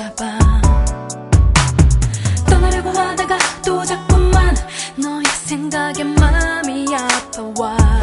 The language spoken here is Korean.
잡아 떠나려고 하다가 또 자꾸만 너의 생각에 마음이 아파와